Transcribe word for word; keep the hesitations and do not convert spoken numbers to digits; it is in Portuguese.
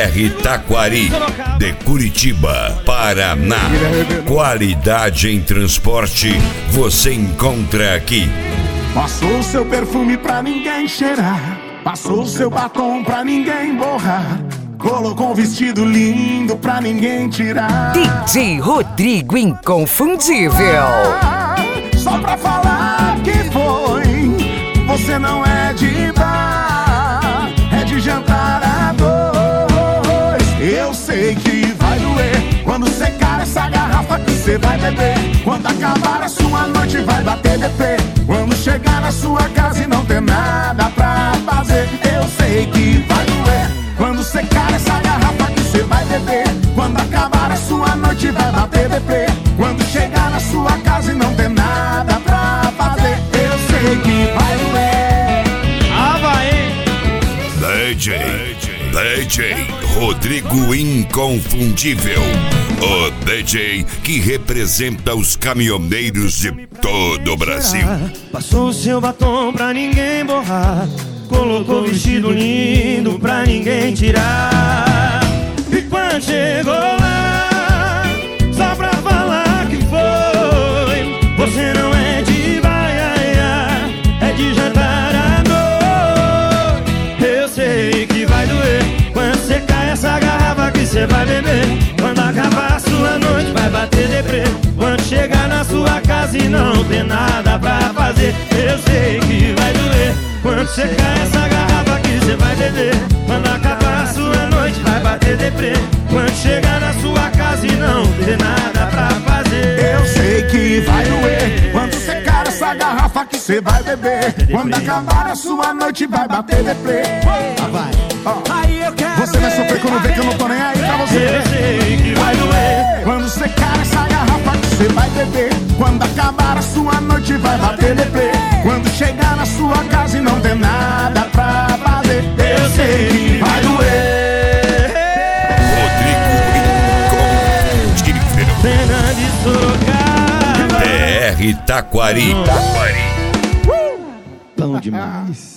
R Taquari, de Curitiba, Paraná. Qualidade em transporte você encontra aqui. Passou o seu perfume pra ninguém cheirar, passou o seu batom pra ninguém borrar, colocou um vestido lindo pra ninguém tirar. D J Rodrigo Inconfundível. Só pra falar que foi, você não é de bar, é de jantar a dois. Eu sei que vai doer quando secar essa garrafa que você vai beber. Quando acabar a sua noite vai bater deprê. Quando chegar na sua casa e não ter nada pra fazer. Eu sei que vai doer quando secar essa garrafa que você vai beber. Quando acabar a sua noite vai bater deprê. Quando chegar na sua casa e não ter nada pra fazer. Eu sei que vai doer. Ah, vai! D J, D J Rodrigo Inconfundível, o D J que representa os caminhoneiros de todo o Brasil. Passou o seu batom pra ninguém borrar, colocou vestido lindo pra ninguém tirar. E quando chegou lá, só pra falar que foi, você não é de baiaia, é de jantar à noite. Eu sei que vai doer quando você cai essa garrafa que você vai beber. Quando acabar a sua noite vai bater deprê. Quando chegar na sua casa e não ter nada pra fazer. Eu sei que vai doer quando você cai essa garrafa que você vai beber. Quando acabar a sua noite vai bater deprê. Quando chegar na sua casa e não ter nada pra fazer. Eu sei que vai doer quando secar essa garrafa que você vai beber. Quando acabar a sua noite vai bater deprê. Ah, vai. Oh. Você vai sofrer quando vê que eu não tô nem aí pra você. Eu sei que vai doer quando secar essa garrafa que você vai beber. Quando acabar a sua noite vai bater deprê. Quando chegar na sua casa e não ter nada pra fazer. Eu sei que vai doer. Rodrigo Inconfundível, Pena de Sorocaba. D R Taquari. Bom demais.